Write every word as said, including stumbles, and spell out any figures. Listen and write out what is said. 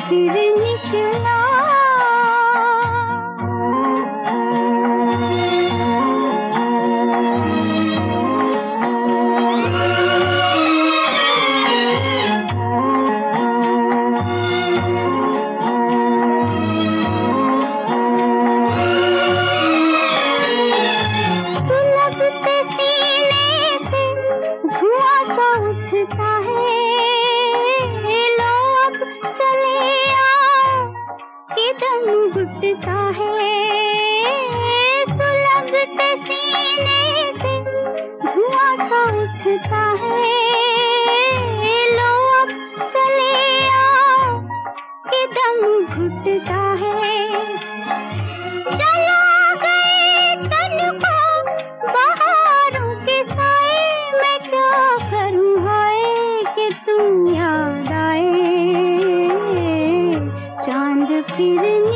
फिर निकला। सुलगते सीने से धुआं सा उठता है, लो अब चले आओ कि दम घुटता है। सुलगते सीने से धुआं सा उठता है, लो अब चले आओ कि दम घुटता है। चला गए तन को बहारों के साए, मैं क्या करूं हाय कि तुम याद आए। चांद फिर